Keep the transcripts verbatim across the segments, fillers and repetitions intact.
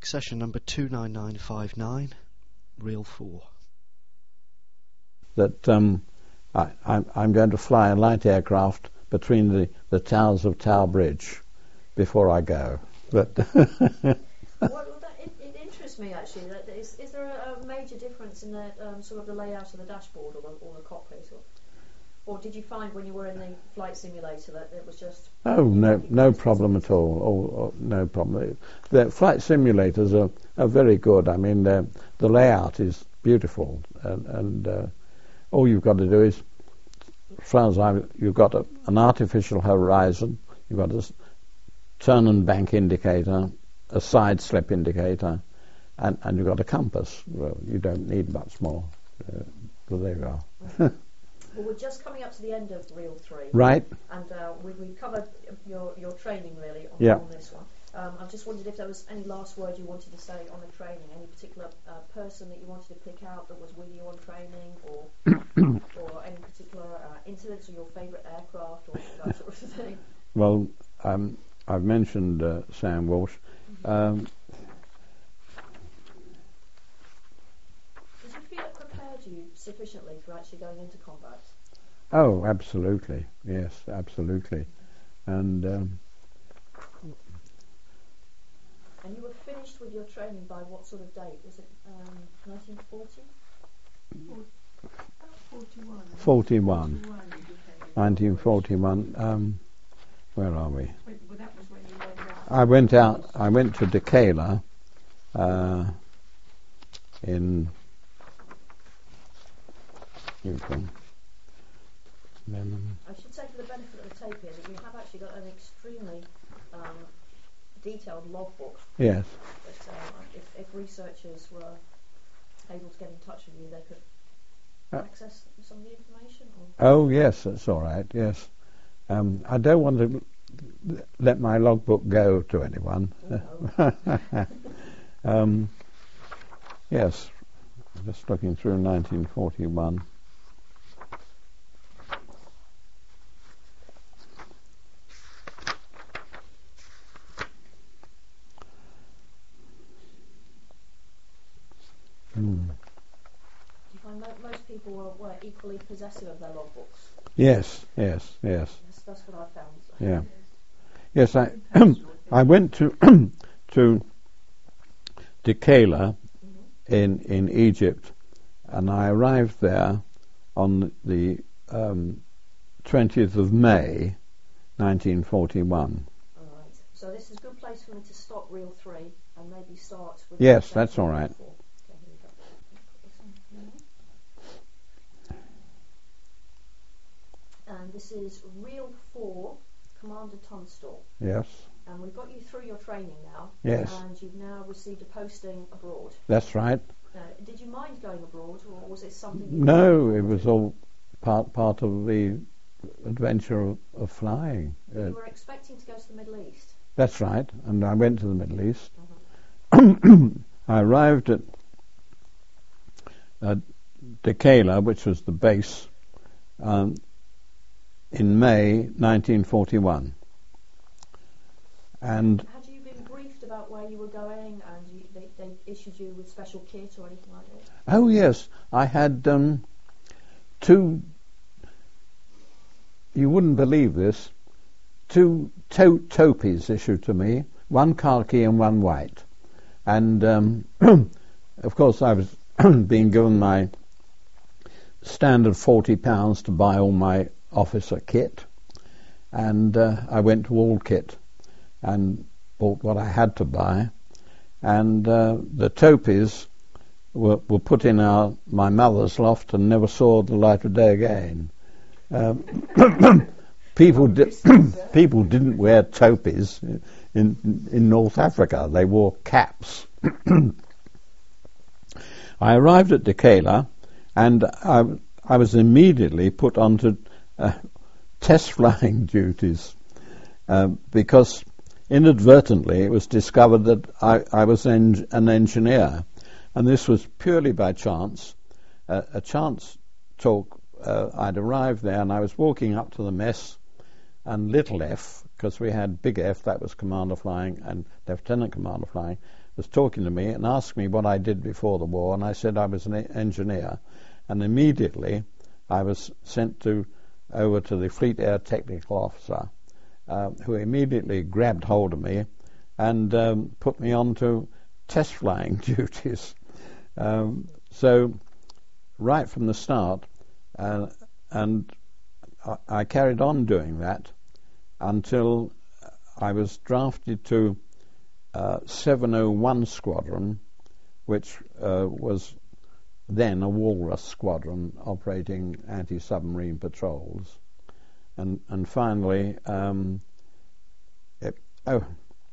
session number two nine nine five nine, reel four. That um, I, I'm, I'm going to fly a light aircraft between the, the towers of Tower Bridge before I go. But well, that, it, it interests me actually. That is, is there a, a major difference in the um, sort of the layout of the dashboard or the, or the cockpit, or, or did you find when you were in the flight simulator that it was just? Oh no, no problem at all. Oh, oh, no problem. The flight simulators are, are very good. I mean, the the layout is beautiful, and, and uh, all you've got to do is, as far as I, you've got a, an artificial horizon. You've got a s- turn and bank indicator, a side slip indicator, and, and you've got a compass. Well, you don't need much more. Uh, but there you are. Well, we're just coming up to the end of reel three. Right. And uh, we, we've covered your, your training, really, on, yeah. on this one. Um, I just wondered if there was any last word you wanted to say on the training, any particular uh, person that you wanted to pick out that was with you on training, or or any particular uh, incidents, or your favourite aircraft, or that sort of thing. Well, um, I've mentioned uh, Sam Walsh. Mm-hmm. Um, Did you feel it prepared you sufficiently for actually going into combat? Oh, absolutely. Yes, absolutely. And um, and you were finished with your training by what sort of date? Was it um, nineteen forty? forty-one. forty-one. nineteen forty-one. Um, where are we? Well, that was when you went out. I went out. I went to Decatur uh, in. Yukon. Lemon. I should say, for the benefit of the tape here, that you have actually got an extremely um, detailed logbook. Yes. That uh, if, if researchers were able to get in touch with you, they could Uh, access some of the information. Or? Oh yes, that's all right. Yes. Um, I don't want to l- let my logbook go to anyone. Oh, no. um, yes. Just looking through nineteen forty-one. Hmm. Do you find mo- most people were, were equally possessive of their logbooks? Yes, yes, yes. That's, that's what I found. Yeah. Yes, I I went to to Decatur Mm-hmm. in in Egypt, and I arrived there on the um, twentieth of May, nineteen forty-one. All right. So this is a good place for me to stop reel three and maybe start with. Yes, that's all right. Four. Okay, here we go. Put this on here. And this is reel four, Commander Tunstall. Yes, And we've got you through your training now. Yes. And you've now received a posting abroad. that's right. Uh, did you mind going abroad, or was it something? You No, it was all part part of the adventure of, of flying. Uh, You were expecting to go to the Middle East. that's right, and I went to the Middle East. Uh-huh. I arrived at uh, Decatur, which was the base, um, in May nineteen forty-one. And Had you been briefed about where you were going, and you, they, they issued you with special kit or anything like that? oh yes, I had um, two. You wouldn't believe this. Two to- topies issued to me, one khaki and one white, and um, of course I was being given my standard forty pounds to buy all my officer kit, and uh, I went to All Kit and bought what I had to buy, and uh, the topies were, were put in our my mother's loft and never saw the light of day again. Um, people di- people didn't wear topies in in North Africa; they wore caps. I arrived at Decatur, and I, I was immediately put onto uh, test flying duties uh, because inadvertently it was discovered that I, I was en- an engineer, and this was purely by chance, uh, a chance talk. Uh, I'd arrived there and I was walking up to the mess, and little F because we had Big F, that was Commander Flying, and Lieutenant Commander Flying, was talking to me and asked me what I did before the war, and I said I was an e- engineer, and immediately I was sent to over to the Fleet Air Technical Officer, uh, who immediately grabbed hold of me and um, put me on to test flying duties. Um, so right from the start, uh, and I, I carried on doing that until I was drafted to uh, seven oh one Squadron, which uh, was then a Walrus Squadron operating anti-submarine patrols. And and finally, um, it, oh,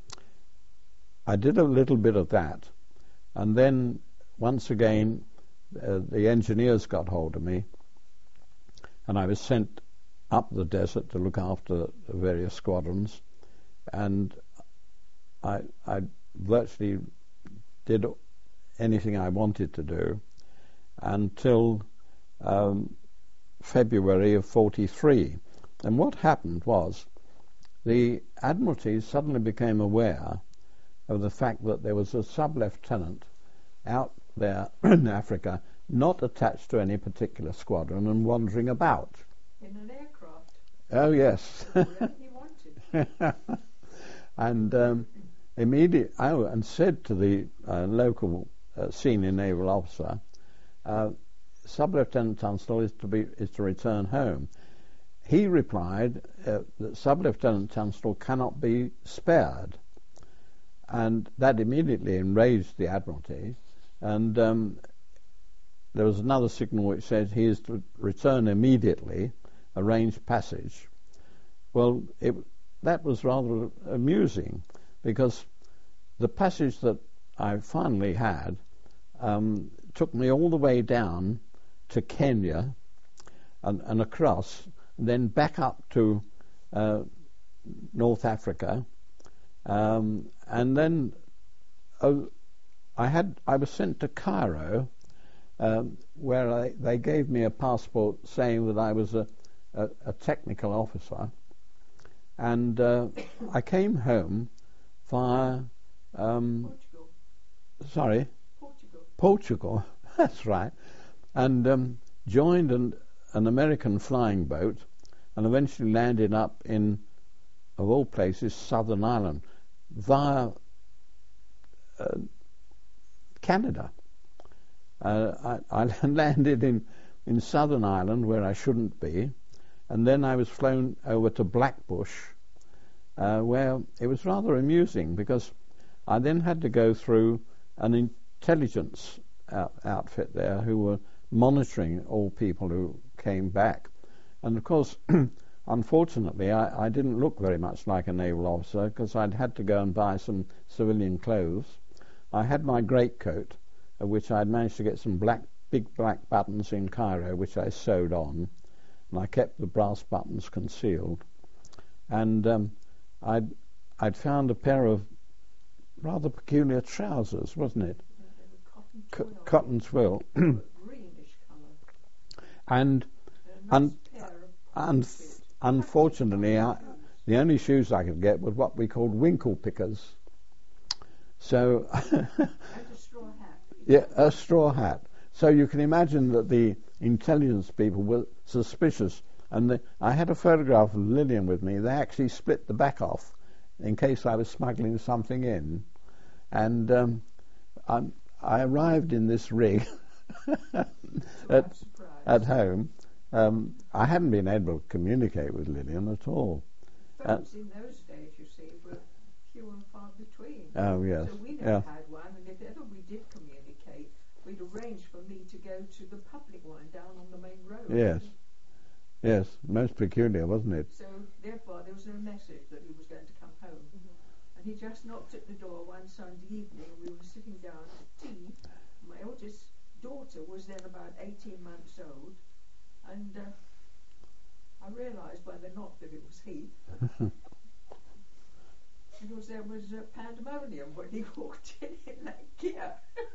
I did a little bit of that, and then once again uh, the engineers got hold of me, and I was sent up the desert to look after the various squadrons, and I, I virtually did anything I wanted to do until um, February of forty-three. And what happened was the Admiralty suddenly became aware of the fact that there was a sub-lieutenant out there in Africa not attached to any particular squadron and wandering about. In an aircraft. Oh, yes. Whatever he wanted. and um, immediate, oh, and said to the uh, local uh, senior naval officer, uh, Sub-Lieutenant Tunstall is to be is to return home. He replied uh, that Sub-Lieutenant Tunstall cannot be spared, and that immediately enraged the Admiralty. And um, there was another signal which said he is to return immediately, arrange passage. Well, it, that was rather amusing, because the passage that I finally had um, took me all the way down to Kenya and, and across, and then back up to uh, North Africa, um, and then oh, I had I was sent to Cairo, um, where I, they gave me a passport saying that I was a, a, a technical officer, and uh, I came home via um, Portugal. sorry Portugal. Portugal, that's right, and um, joined an, an American flying boat, and eventually landed up in, of all places, Southern Ireland, via uh, Canada. Uh, I, I landed in, in Southern Ireland, where I shouldn't be, and then I was flown over to Blackbush, uh, where it was rather amusing, because I then had to go through an intelligence out, outfit there who were monitoring all people who came back. And of course, unfortunately, I, I didn't look very much like a naval officer, because I'd had to go and buy some civilian clothes. I had my greatcoat, of which I'd managed to get some black, big black buttons in Cairo, which I sewed on, and I kept the brass buttons concealed. And um, I'd, I'd found a pair of rather peculiar trousers, wasn't it? Cotton Co- twill. cotton twill. Greenish colour. and A nice un- pair of un- pointed- unfortunately, I, the only shoes I could get were what we called winkle pickers. So, and a straw hat. yeah, a straw hat. So you can imagine that the intelligence people were suspicious. And the, I had a photograph of Lillian with me. They actually split the back off in case I was smuggling something in. And um, I, I arrived in this rig at, at home. Um, I hadn't been able to communicate with Lillian at all. Phones in those days, you see, were few and far between. Oh, yes. So we Yeah. never had one, and if ever we did communicate, we'd arrange for me to go to the public one down on the main road. Yes. Yes, most peculiar, wasn't it? So therefore there was no message that he was going to come home. Mm-hmm. And he just knocked at the door one Sunday evening, and we were sitting down at tea. My eldest daughter was then about eighteen months old, and uh, I realised by the knock that it was he. Because there was uh, pandemonium when he walked in in that gear.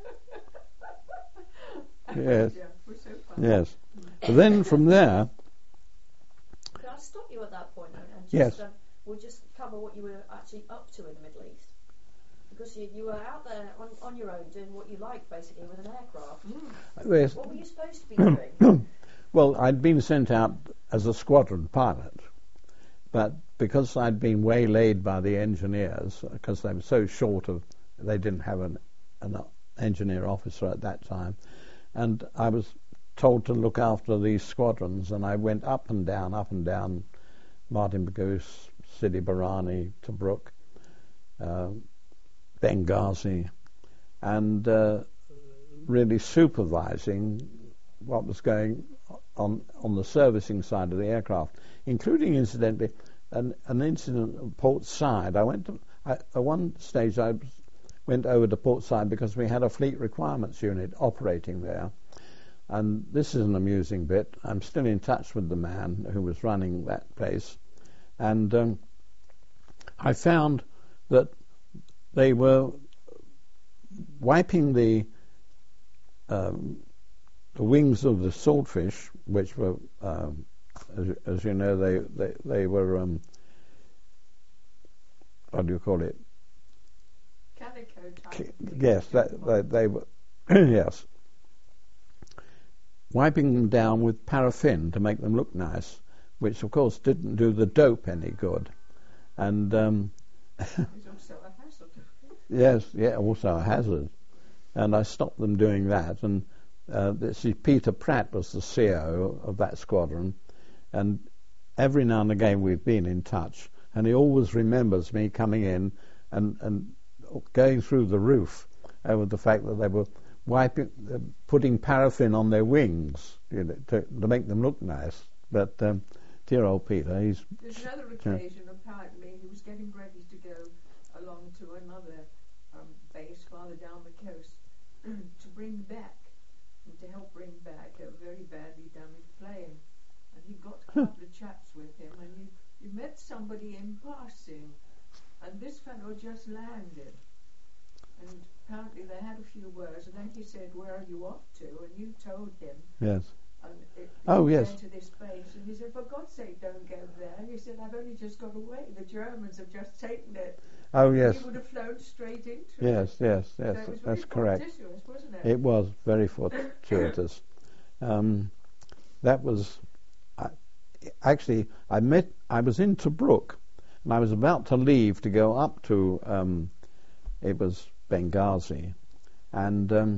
Yes. Yeah, it was so funny. Yes. But then from there, Can I stop you at that point and, and just Yes. um, we'll just cover what you were actually up to in the Middle East? Because you, you were out there on, on your own doing what you liked, basically, with an aircraft. Mm. Yes. What were you supposed to be doing? Well, I'd been sent out as a squadron pilot, but because I'd been waylaid by the engineers, because they were so short of, they didn't have an, an engineer officer at that time, and I was told to look after these squadrons, and I went up and down, up and down, Martin Baghouz, Sidi Barrani, Tobruk, uh, Benghazi, and uh, really supervising what was going on on the servicing side of the aircraft, including, incidentally, an, an incident at Port Said. I went to, I, at one stage I went over to Port Said because we had a fleet requirements unit operating there. And this is an amusing bit. I'm still in touch with the man who was running that place. And um, I found that they were wiping the um, the wings of the swordfish, which were, um, as, as you know, they they, they were, um, what do you call it? Calico type. Yes, that, they, they were, yes. Wiping them down with paraffin to make them look nice, which of course didn't do the dope any good. And um, It's also a hazard. yes, yeah, also a hazard. And I stopped them doing that. And uh, this is Peter Pratt was the C O of that squadron, and every now and again we've been in touch, and he always remembers me coming in and and going through the roof over the fact that they were wiping, uh, putting paraffin on their wings, you know, to, to make them look nice. But um, dear old Peter, he's... There's another occasion, apparently, he was getting ready to go along to another um, base farther down the coast to bring back, and to help bring back a very badly damaged plane. And he got a couple of chats with him, and he, he met somebody in passing, and this fellow just landed. And apparently they had a few words, and then he said, "Where are you off to?" And you told him. Yes. And it, Oh, it yes. went to this base, and he said, "For God's sake, don't go there." He said, "I've only just got away. The Germans have just taken it." Oh, yes. He would have flown straight into Yes, it. yes, So yes, it was that's very correct. fortuitous, wasn't it? It was very fortuitous. um, that was... I, actually, I met... I was in Tobruk, and I was about to leave to go up to... Um, it was Benghazi, and um,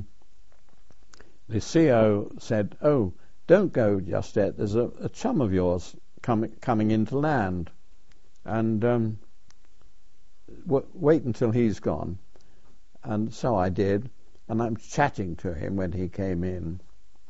the C O said, "Oh, don't go just yet. There's a, a chum of yours coming coming into land, and um, w- wait until he's gone." And so I did, and I'm chatting to him when he came in,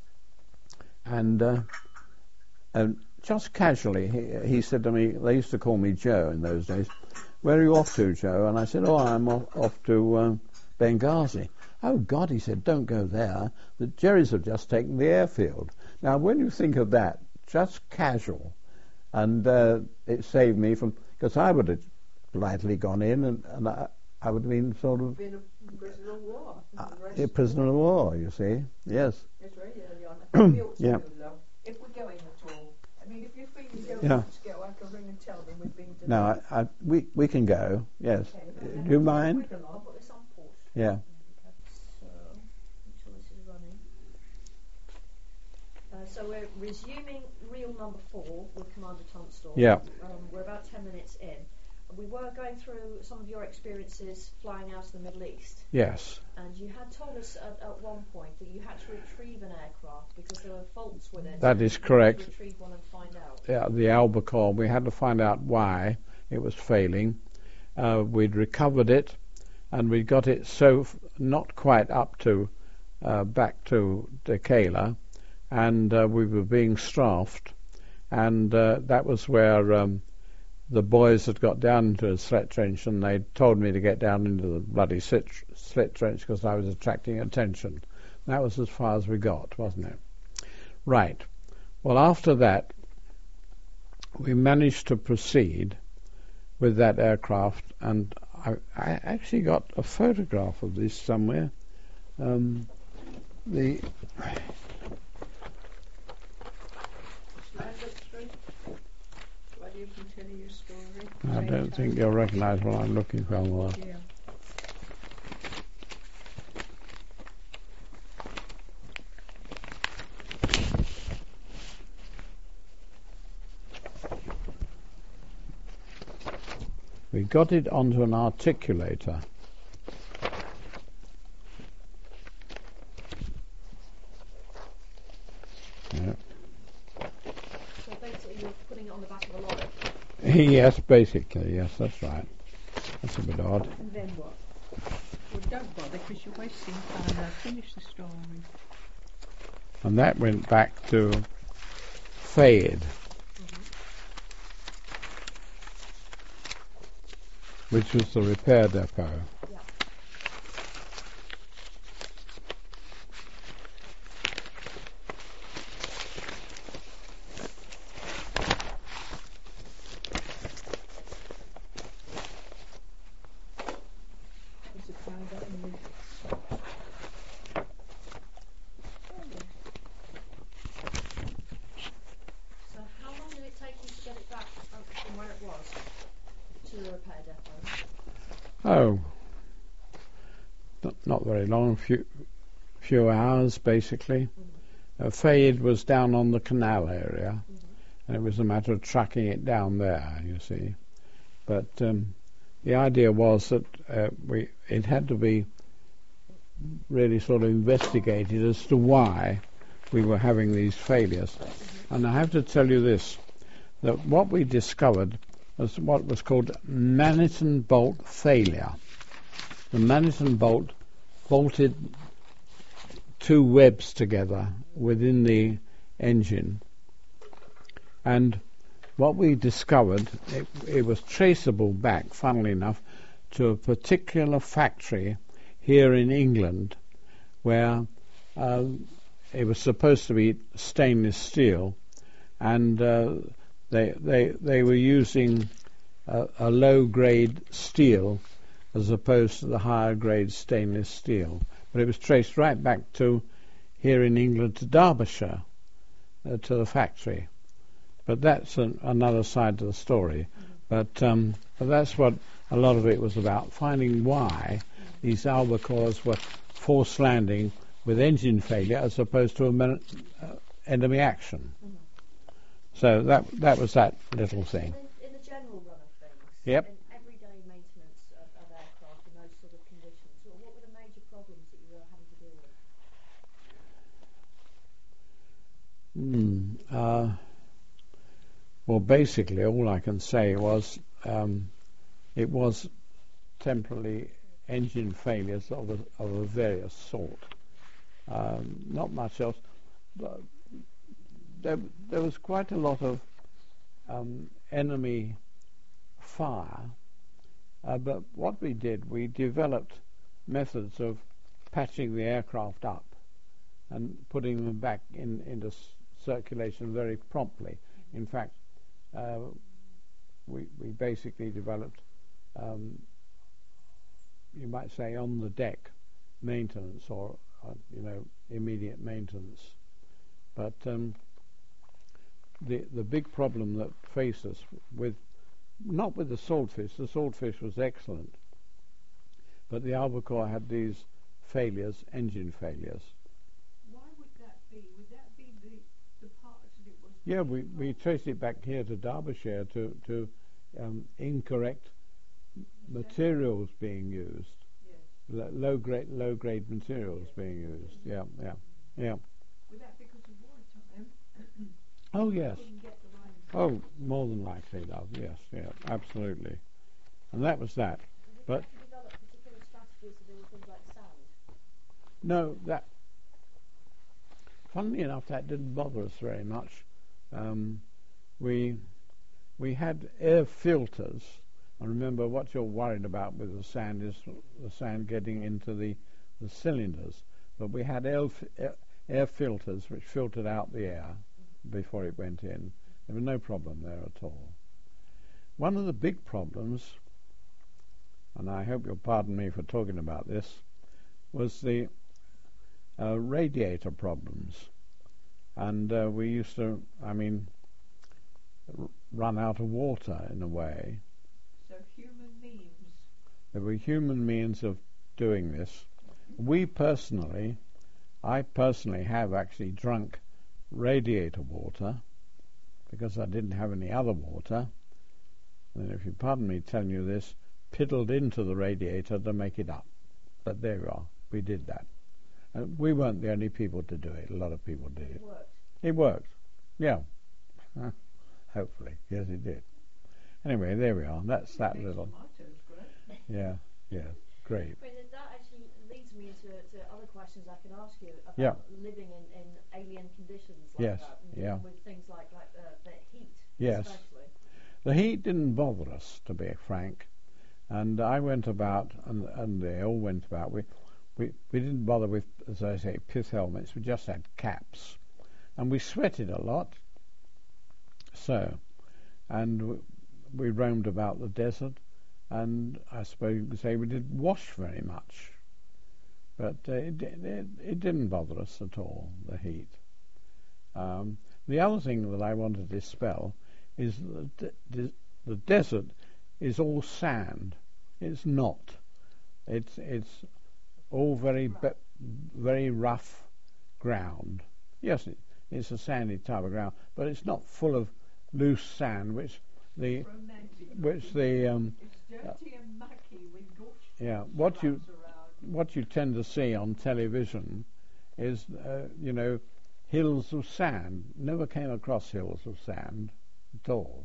and uh, and just casually he, he said to me, they used to call me Joe in those days, "Where are you off to, Joe?" And I said, "Oh, I'm off, off to um, Benghazi." "Oh God," he said, "don't go there. The Jerrys have just taken the airfield." Now, when you think of that, just casual, and uh, it saved me from, because I would have politely gone in, and, and I, I would have been sort of Been a prisoner of war. uh, a prisoner of war, you see. Yes. It's very early on. I think we ought to Yeah. go, though, if we're going at all. I mean, if you feel you don't Yeah. want to go, I can ring and tell them we've been delayed. No, I, I, we we can go. Yes. Okay. Do you mind? Quick along. I'll put this on pause. Yeah. So, until this is running. Uh, so we're resuming reel number four with Commander Tunstall. Yeah. Um, we're about ten minutes in. We were going through some of your experiences flying out of the Middle East, Yes. and you had told us at, at one point that you had to retrieve an aircraft because there were faults with it. That is You had to correct. retrieve one and find out. Yeah, the Albacore. We had to find out why it was failing. Uh, we'd recovered it, and we got it so f- not quite up to uh, back to Decatur, and uh, we were being strafed, and uh, that was where um, the boys had got down into a slit trench, and they told me to get down into the bloody slit, slit trench because I was attracting attention. That was as far as we got, wasn't it? Right. Well, after that, we managed to proceed with that aircraft, and I, I actually got a photograph of this somewhere. Um, the Slide it through. While you continue your story. I don't think you'll recognise what I'm looking for. Well. Yeah. We got it onto an articulator. Yeah. So basically you're putting it on the back of a lorry. Yes, basically, yes, that's right. That's a bit odd. And then what? Well, don't bother because you're wasting time. Now finish the story. And that went back to Fayed, which was the repair depot. Yeah. There's a crowd out in the So how long did it take you to get it back um, from where it was to the repair depot? Oh, not, not very long, a few, few hours basically. Uh, Fayed was down on the canal area, and it was a matter of tracking it down there, you see. But um, the idea was that uh, we it had to be really sort of investigated as to why we were having these failures. And I have to tell you this, that what we discovered was what was called Manitton bolt failure. The Manitton bolt bolted two webs together within the engine, and what we discovered, it, it was traceable back, funnily enough, to a particular factory here in England where uh, it was supposed to be stainless steel, and uh, they they they were using a, a low grade steel as opposed to the higher grade stainless steel. But it was traced right back to here in England to Derbyshire, uh, to the factory. But that's an, another side to the story. But, um, but that's what a lot of it was about, finding why these albacores were forced landing with engine failure as opposed to a men- uh, enemy action. Mm-hmm. So that that was that little thing. In, in the general run of things, Yep. in everyday maintenance of, of aircraft in those sort of conditions, what what were the major problems that you were having to deal with? Hmm. Uh, well, basically, all I can say was um, it was temporarily engine failures of a, of a various sort. Um, not much else. But there, there was quite a lot of um, enemy fire, uh, but what we did, we developed methods of patching the aircraft up and putting them back in, into s- circulation very promptly. In fact, uh, we, we basically developed, um, you might say, on the deck maintenance or, uh, you know, immediate maintenance. But um, the the big problem that faced us with, not with the Swordfish, the Swordfish was excellent, but the Albacore had these failures, engine failures. Why would that be? Would that be the, the parts that it was... Yeah, we, we traced it back here to Derbyshire to, to um, incorrect materials being used, Yes. L- low grade low grade materials being used. Yeah, yeah, yeah. Was that because of wartime? Oh yes. Couldn't get the right... Oh, more than likely, does. Yes, yeah, absolutely. And that was that. Did you But have to develop particular strategies to deal with things like sand? no, that. Funnily enough, that didn't bother us very much. Um, we we had air filters. And remember, what you're worried about with the sand is the sand getting into the, the cylinders. But we had air, air, air filters which filtered out the air before it went in. There was no problem there at all. One of the big problems, and I hope you'll pardon me for talking about this, was the uh, radiator problems. And uh, we used to, I mean, r- run out of water in a way. human means. There were human means of doing this. We personally, I personally have actually drunk radiator water because I didn't have any other water. And if you pardon me telling you this, piddled into the radiator to make it up. But there we are. We did that. And we weren't the only people to do it. A lot of people did it. It worked. It worked. Yeah. Hopefully. Yes, it did. Anyway, there we are. That's that Makes little. tomatoes great. Yeah. Yeah. Great. I mean, that actually leads me into to other questions I can ask you about Yeah. living in, in alien conditions like Yes, that, and yeah. dealing with things like like the, the heat, Yes. especially. The heat didn't bother us, to be frank. And I went about, and, and they all went about. We, we, we didn't bother with, as I say, pith helmets. We just had caps. And we sweated a lot. So, and we, we roamed about the desert. And I suppose you could say we didn't wash very much. But uh, it, it, it didn't bother us at all, the heat. Um, the other thing that I want to dispel is that the, the, the desert is all sand. It's not. It's it's all very be, very rough ground. Yes, it, it's a sandy type of ground, but it's not full of loose sand, which the Romantic. which the um, It's dirty and mucky with bush. yeah what you slabs around. what you tend to see on television is uh, you know hills of sand. Never came across hills of sand at all.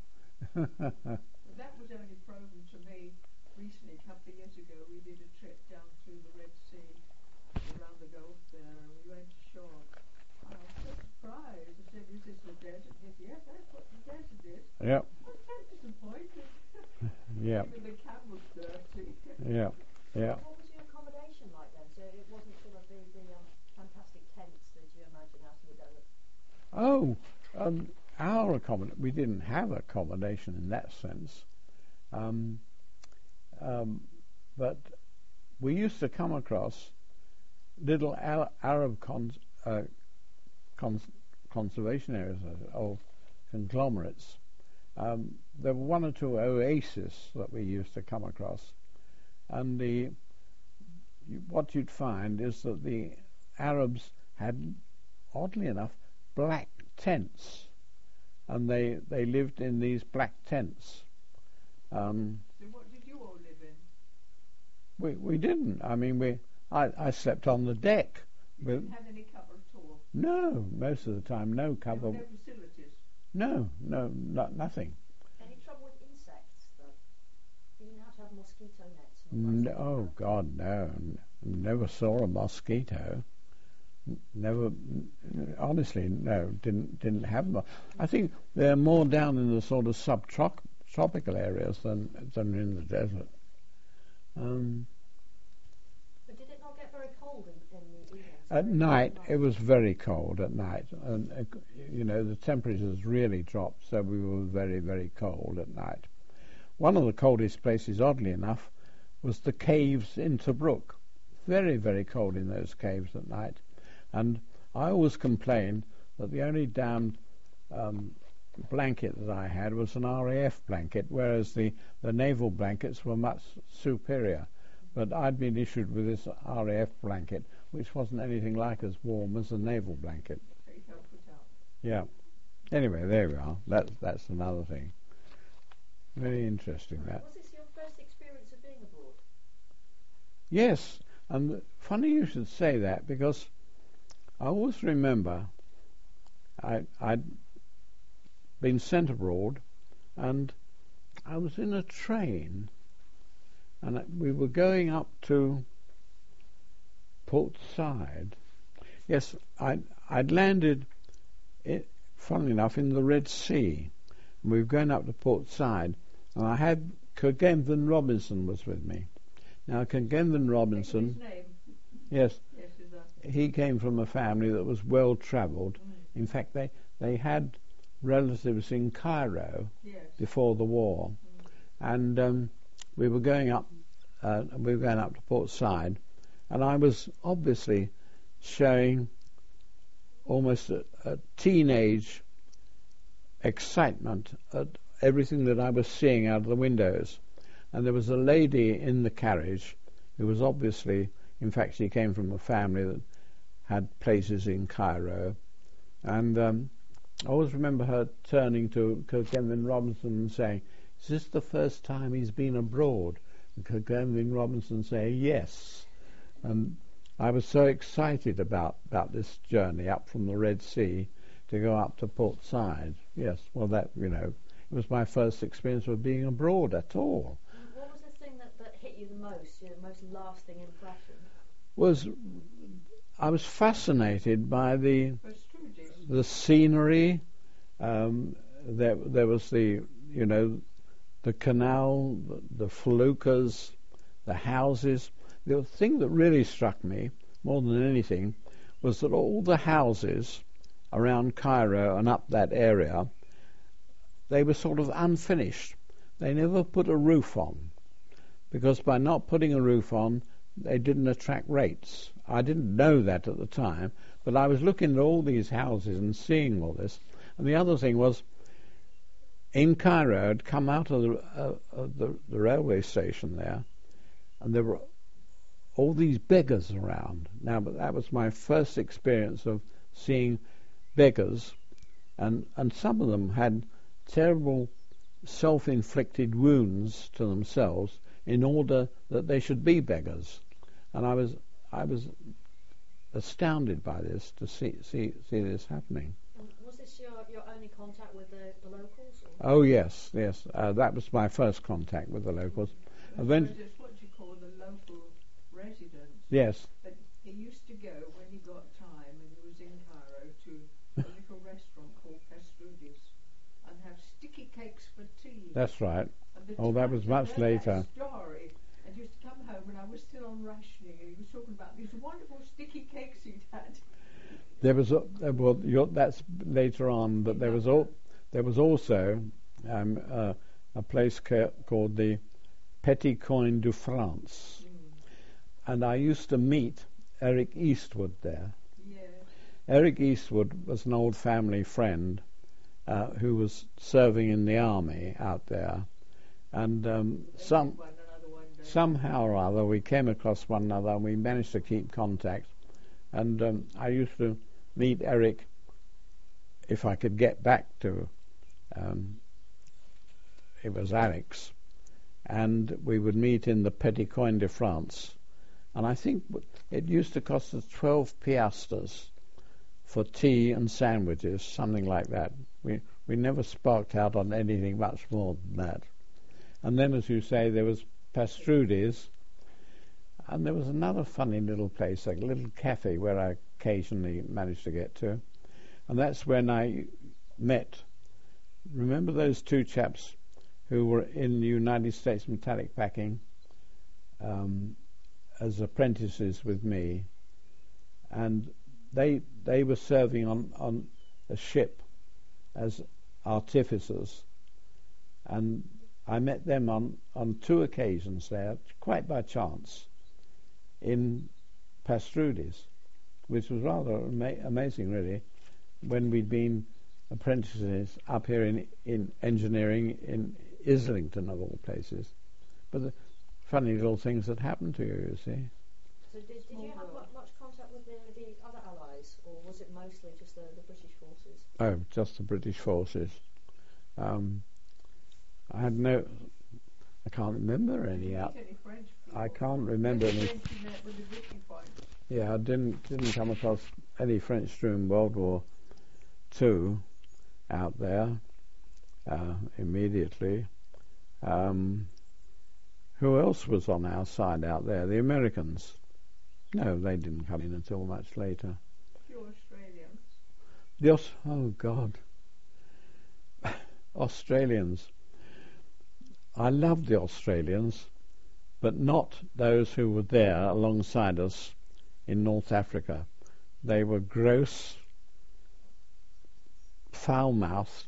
That was only proven to me recently, a couple of years ago. We did a trip down through the Red Sea, around the Gulf there, and we went ashore. I was so surprised. I said, "Is this the desert?" He said, "Yes, that's what the desert is." Yep. I was so disappointed. Yep. Even the cab was dirty. Yeah. Yeah. What was your accommodation like then? So it wasn't sort of the, the um, fantastic tents that you imagine out in the desert. Oh, um, our accommodation, we didn't have accommodation in that sense. Um, um, but we used to come across little Al- Arab cons- uh, cons- conservation areas or conglomerates. Um, there were one or two oases that we used to come across. And the what you'd find is that the Arabs had, oddly enough, black tents, and they they lived in these black tents. Um, So what did you all live in? we we didn't. I mean, we I, I slept on the deck. You With, didn't have any cover at all. no, most of the time, no There cover. were no facilities. No, no, not, nothing. Any trouble with insects, though? You didn't have to have mosquito nets. And all that No, stuff oh like that? God, no! N- Never saw a mosquito. N- Never, n- honestly, no. Didn't didn't have them. I think they're more down in the sort of subtropical areas than than in the desert. Um, But did it not get very cold in, in the evenings? at Very night, cold it was very cold at night, and uh, you know the temperatures really dropped, so we were very very cold at night. One of the coldest places, oddly enough, was the caves in Tobruk. Very, very cold in those caves at night. And I always complained that the only damned um, blanket that I had was an R A F blanket, whereas the, the naval blankets were much superior. But I'd been issued with this R A F blanket, which wasn't anything like as warm as a naval blanket. Take out, put out. Yeah. Anyway, there we are. That's, that's another thing. Very interesting, that. Was this your first experience of being abroad? Yes, and funny you should say that, because I always remember I, I'd been sent abroad, and I was in a train, and we were going up to Port Said. Yes, I'd, I'd landed, it, funnily enough, in the Red Sea, and we were going up to Port Said, and I had Kergenvan Robinson was with me. Now, Kergenvan Robinson, His name? yes, Yes, is that? he came from a family that was well travelled. Mm. In fact, they, they had relatives in Cairo Yes. before the war, Mm. and um, we were going up. Uh, we were going up to Port Said, and I was obviously showing almost a, a teenage excitement at everything that I was seeing out of the windows. and there was a lady in the carriage who was obviously, in fact, she came from a family that had places in Cairo, and um, I always remember her turning to Kirk-Elvin Robinson and saying, "Is this the first time he's been abroad?" And Kirk-Elvin Robinson saying, "Yes." And I was so excited about, about this journey up from the Red Sea to go up to Port Said. Yes, well, that, you know, it was my first experience of being abroad at all. What was the thing that, that hit you the most, your most lasting impression? Was I was fascinated by the Vesuvius. the scenery. Um, there, there was the, you know, the canal, the, the feluccas, the houses. The thing that really struck me more than anything was that all the houses around Cairo and up that area, they were sort of unfinished. They never put a roof on, because by not putting a roof on, they didn't attract rates. I didn't know that at the time, but I was looking at all these houses and seeing all this. And the other thing was, in Cairo, I'd come out of the, uh, of the, the railway station there, and there were all these beggars around. Now, but that was my first experience of seeing beggars, and, and some of them had terrible self-inflicted wounds to themselves in order that they should be beggars. And I was I was astounded by this, to see see, see this happening. And was this your, your only contact with the, the locals? Or? Oh yes, yes. Uh, that was my first contact with the locals. And then, It's what you call the local residents. yes, But he used to go when he got time and he was in Cairo to a little restaurant called Pastrudis and have sticky cakes for tea. that's right. And the Oh, that time was I much heard later. That story, and used to come home and I was still on rationing, and he was talking about these wonderful sticky cakes he'd had. There was a, uh, well, you're, that's later on, but there was al- there was also um, uh, a place ca- called the Petit Coin de France, Mm. and I used to meet Eric Eastwood there. Yeah. Eric Eastwood was an old family friend uh, who was serving in the army out there, and um, They some did one another one day. somehow or other we came across one another and we managed to keep contact. And um, I used to meet Eric if I could get back to um, it was Alex, and we would meet in the Petit Coin de France, and I think it used to cost us twelve piastres for tea and sandwiches, something like that. We we never sparked out on anything much more than that. And then, as you say, there was Pastrudis, and there was another funny little place, like a little cafe where I occasionally managed to get to, and that's when I met. Remember those two chaps who were in the United States Metallic Packing um, as apprentices with me, and they they were serving on, on a ship as artificers, and I met them on, on two occasions there, quite by chance, in Pastrudis, which was rather ama- amazing, really, when we'd been apprentices up here in, in engineering in Islington, of all places. But the funny little things that happened to you, you see. So did, did you have mu- much contact with the, the other allies, or was it mostly just the, the British forces? Oh, just the British forces. Um, I had no... I can't remember any Did you out. meet any French people? I can't remember Any any... French you met with the British ones? Yeah, I didn't didn't come across any French during World War Two out there uh, immediately. Um, who else was on our side out there? The Americans. No, they didn't come in until much later. Few Australians. The Aus- oh God, Australians. I loved the Australians, but not those who were there alongside us in North Africa. They were gross, foul-mouthed,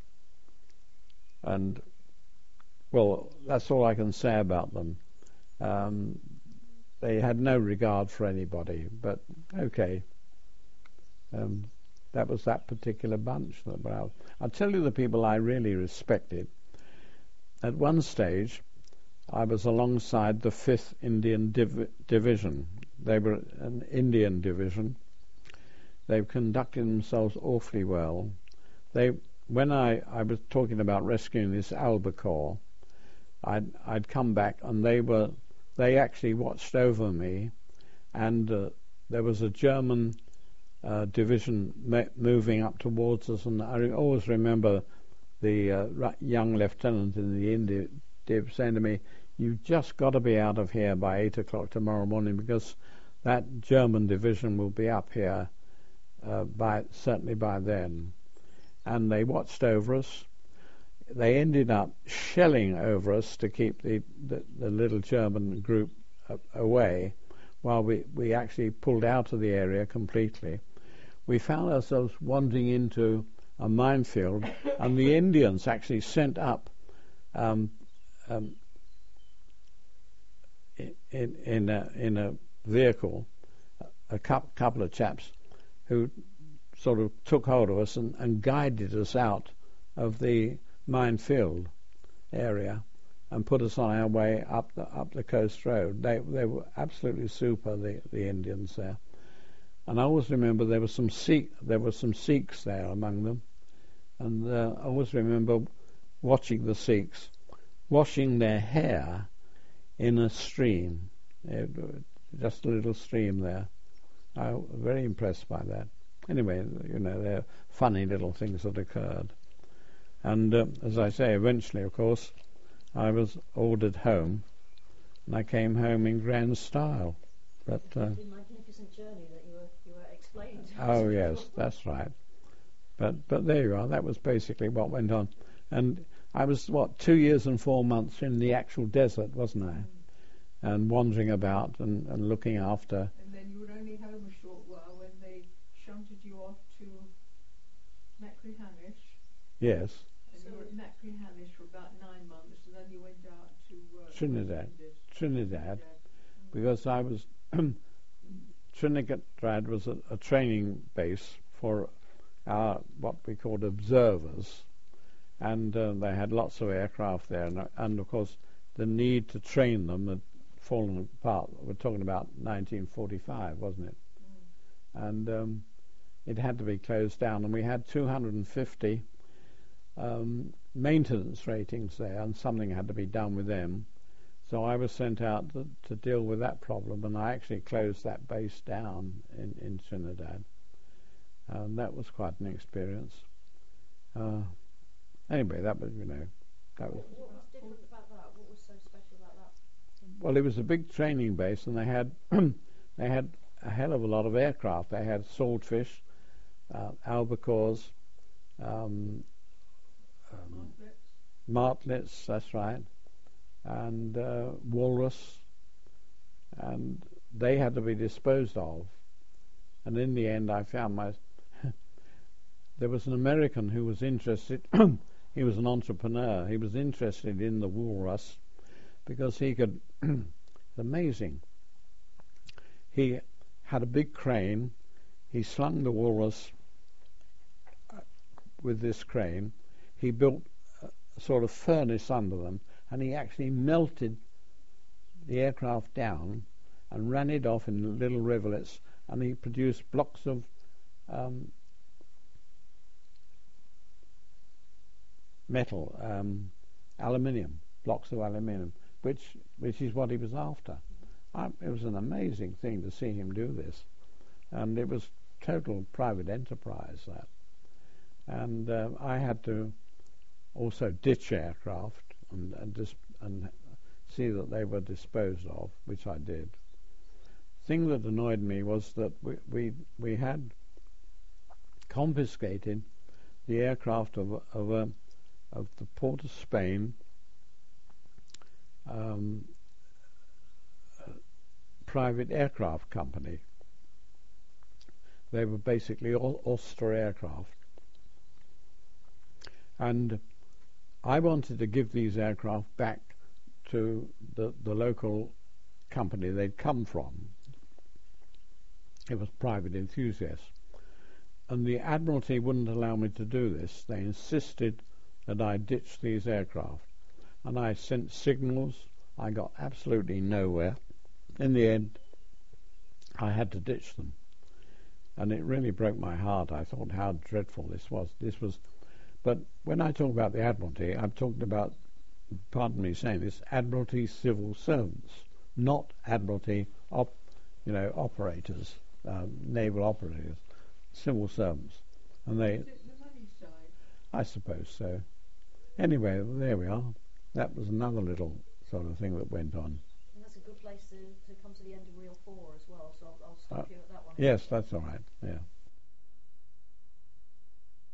and, well, that's all I can say about them. Um, they had no regard for anybody, but okay. Um, that was that particular bunch that were out. I'll tell you the people I really respected. At one stage, I was alongside the fifth Indian Div- Division. They were an Indian division. They've conducted themselves awfully well. They, when I, I was talking about rescuing this albacore, I'd, I'd come back and they were, they actually watched over me, and uh, there was a German uh, division ma- moving up towards us, and I always remember the uh, young lieutenant in the India div saying to me, "You've just got to be out of here by eight o'clock tomorrow morning, because that German division will be up here uh, by certainly by then." And they watched over us. They ended up shelling over us to keep the, the, the little German group uh, away, while we, we actually pulled out of the area completely. We found ourselves wandering into a minefield, and the Indians actually sent up um, um, in, in, a, in a vehicle a couple of chaps who sort of took hold of us and, and guided us out of the minefield area and put us on our way up the up the coast road. They they were absolutely super, the, the Indians there. And I always remember there were some Sikh there were some Sikhs there among them, and uh, I always remember watching the Sikhs washing their hair in a stream, it, just a little stream there. I was very impressed by that. Anyway, you know, they're funny little things that occurred. And uh, as I say, eventually, of course, I was ordered home, and I came home in grand style. But uh, the magnificent journey that you were you were explaining to us. oh yes, that's right. But but there you are. That was basically what went on. And I was what two years and four months in the actual desert, wasn't I? Mm. And wandering about and, and looking after. And then you were only home a short while when they shunted you off to Machrihanish. Yes. And so you were at Machrihanish for about nine months, and then you went out to uh, Trinidad. Trinidad, Trinidad. Mm. Because I was Trinidad was a, a training base for our what we called observers, and uh, they had lots of aircraft there, and, and of course the need to train them had fallen apart. We're talking about nineteen forty-five, wasn't it? Mm. And um, it had to be closed down, and we had two hundred fifty um, maintenance ratings there, and something had to be done with them. So I was sent out to, to deal with that problem, and I actually closed that base down in, in Trinidad. And that was quite an experience. Uh, anyway, that was, you know, that was... What was different about that? What was so special about that? Well, it was a big training base, and they had they had a hell of a lot of aircraft. They had swordfish, uh, albacores, um, um, martlets, that's right, and uh, walrus, and they had to be disposed of. And in the end, I found my there was an American who was interested. He was an entrepreneur. He was interested in the walrus because he could. It's amazing. He had a big crane. He slung the walrus with this crane. He built a sort of furnace under them, and he actually melted the aircraft down and ran it off in little rivulets, and he produced blocks of um, metal, um, aluminium, blocks of aluminium, which which is what he was after. I, it was an amazing thing to see him do this, and it was total private enterprise, that. And uh, I had to also ditch aircraft and and, dis- and see that they were disposed of, which I did. The thing that annoyed me was that we we, we had confiscated the aircraft of of a of the Port of Spain um, uh, private aircraft company. They were basically all Auster aircraft. And I wanted to give these aircraft back to the, the local company they'd come from. It was private enthusiasts. And the Admiralty wouldn't allow me to do this. They insisted that I ditch these aircraft. And I sent signals I got absolutely nowhere. In the end, I had to ditch them. And it really broke my heart. I thought how dreadful this was. This was, but when I talk about the Admiralty, I'm talking about, pardon me saying this, Admiralty civil servants, not Admiralty, op, you know, operators, um, naval operators, civil servants. And they, Is it the money side? I suppose so. Anyway, there we are. That was another little sort of thing that went on. And that's a good place to, to come to the end of reel four as well, so I'll, I'll stop Uh, you at that one. Yes, that's all right. Yeah.